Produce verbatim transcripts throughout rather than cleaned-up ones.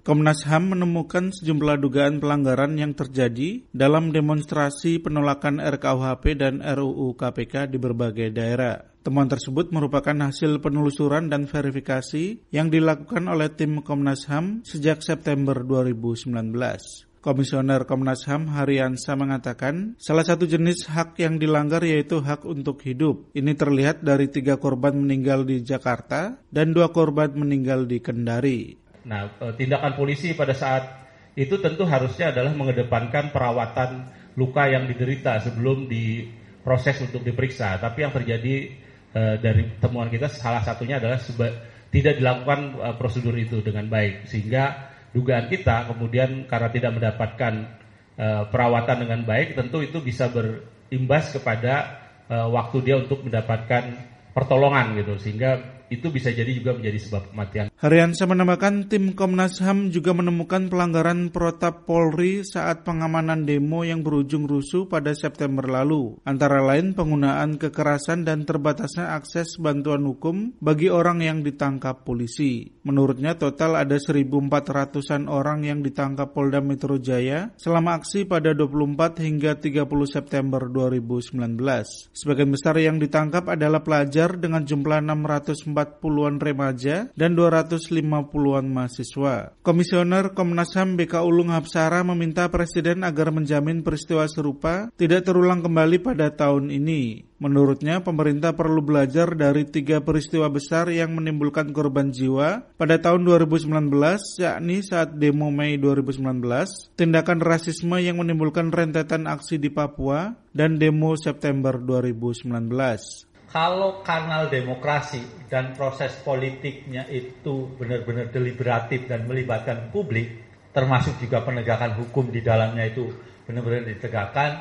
Komnas H A M menemukan sejumlah dugaan pelanggaran yang terjadi dalam demonstrasi penolakan R K U H P dan R U U K P K di berbagai daerah. Temuan tersebut merupakan hasil penelusuran dan verifikasi yang dilakukan oleh tim Komnas H A M sejak September dua ribu sembilan belas. Komisioner Komnas H A M Hariansa mengatakan salah satu jenis hak yang dilanggar yaitu hak untuk hidup. Ini terlihat dari tiga korban meninggal di Jakarta dan dua korban meninggal di Kendari. Nah, tindakan polisi pada saat itu tentu harusnya adalah mengedepankan perawatan luka yang diderita sebelum diproses untuk diperiksa. Tapi yang terjadi e, dari temuan kita salah satunya adalah seba, tidak dilakukan e, prosedur itu dengan baik. Sehingga dugaan kita kemudian karena tidak mendapatkan e, perawatan dengan baik, tentu itu bisa berimbas kepada e, waktu dia untuk mendapatkan pertolongan gitu. Sehingga itu bisa jadi juga menjadi sebab kematian. Hariansa menambahkan tim Komnas H A M juga menemukan pelanggaran protap Polri saat pengamanan demo yang berujung rusuh pada September lalu. Antara lain penggunaan kekerasan dan terbatasnya akses bantuan hukum bagi orang yang ditangkap polisi. Menurutnya total ada seribu empat ratusan orang yang ditangkap Polda Metro Jaya selama aksi pada dua puluh empat hingga tiga puluh September dua ribu sembilan belas. Sebagian besar yang ditangkap adalah pelajar dengan jumlah enam ratus empat puluhan remaja dan dua ratus lima puluhan mahasiswa. Komisioner Komnas H A M B K Ulung Hapsara meminta Presiden agar menjamin peristiwa serupa tidak terulang kembali pada tahun ini. Menurutnya, pemerintah perlu belajar dari tiga peristiwa besar yang menimbulkan korban jiwa pada tahun dua ribu sembilan belas, yakni saat demo Mei dua ribu sembilan belas, tindakan rasisme yang menimbulkan rentetan aksi di Papua, dan demo September dua ribu sembilan belas. Kalau kanal demokrasi dan proses politiknya itu benar-benar deliberatif dan melibatkan publik, termasuk juga penegakan hukum di dalamnya itu benar-benar ditegakkan,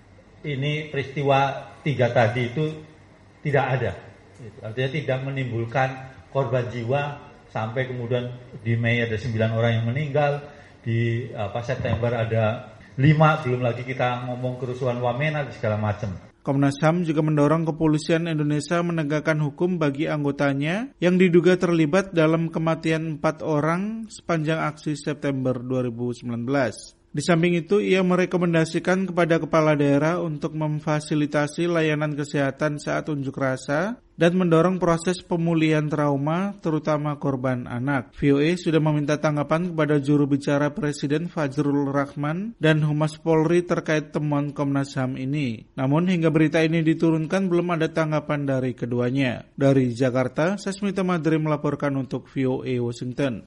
ini peristiwa tiga tadi itu tidak ada. Artinya tidak menimbulkan korban jiwa sampai kemudian di Mei ada sembilan orang yang meninggal, di apa, September ada lima, belum lagi kita ngomong kerusuhan Wamena segala macam. Komnas H A M juga mendorong kepolisian Indonesia menegakkan hukum bagi anggotanya yang diduga terlibat dalam kematian empat orang sepanjang aksi September dua ribu sembilan belas. Di samping itu, ia merekomendasikan kepada kepala daerah untuk memfasilitasi layanan kesehatan saat unjuk rasa dan mendorong proses pemulihan trauma, terutama korban anak. V O A sudah meminta tanggapan kepada juru bicara Presiden Fajrul Rahman dan Humas Polri terkait temuan Komnas H A M ini. Namun hingga berita ini diturunkan belum ada tanggapan dari keduanya. Dari Jakarta, Sasmita Madri melaporkan untuk V O A Washington.